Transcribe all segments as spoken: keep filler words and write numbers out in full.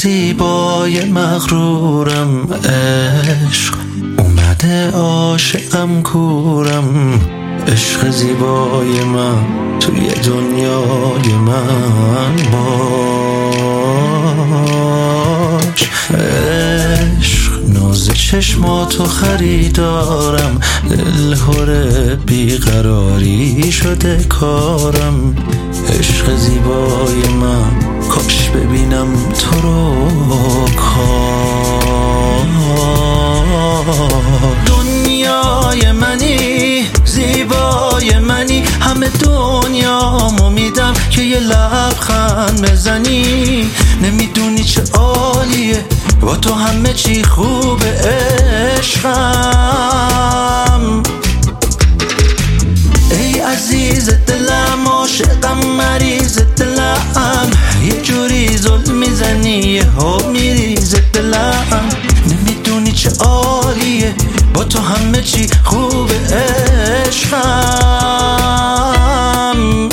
زیبای مغرورم، عشق اومده عاشقم کورم. عشق زیبای من توی دنیای من باش. عشق ناز چشماتو خریدارم، دلهوره بیقراری شده کارم. عشق زیبای من کاش ببینم تو رو کار. دنیای منی، زیبای منی، همه دنیامو میدم که یه لبخند بزنی. نمیدونی چه عالیه با تو همه چی خوبه عشقم. ای عزیز دلم، عاشقم، مریض دلم، یه جوری ظلم میزنی یهو میریز دلم. نمیدونی چه عالیه با تو همه چی خوبه عشقم.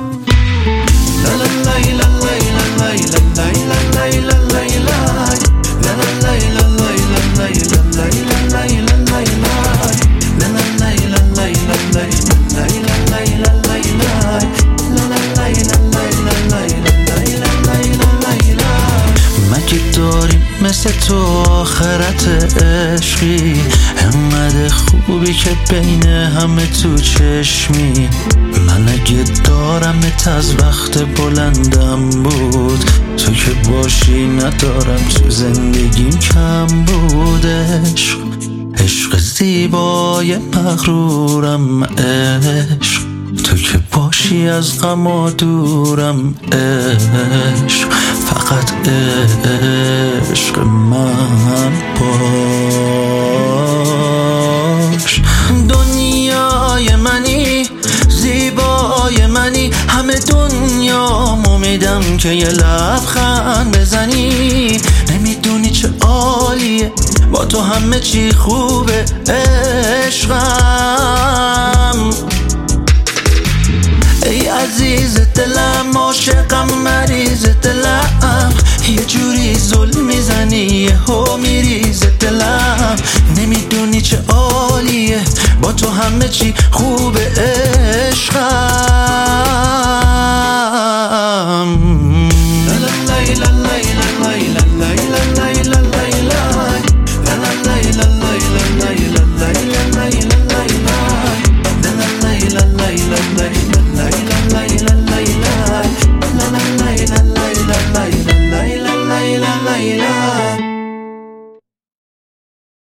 داریم مثل تو آخرت عشقی، همه خوبی که بین همه تو چشمی. من اگه دارمت از وقت بلندم بود، تو که باشی ندارم تو زندگیم کم بود. عشق عشق زیبای مغرورم، عشق تو که باشی از غم دورم. عشق فقط عشق من باش. دنیای منی، زیبای منی، همه دنیامو میدم که یه لبخند بزنی. نمیدونی چه عالیه با تو همه چی خوبه عشقم. ای عزیز دلم، عاشقم، مریض دلم، یه جوری ظلم میزنی یهو میریز دلم. نمیدونی چه عالیه با تو همه چی خوبه عشقم.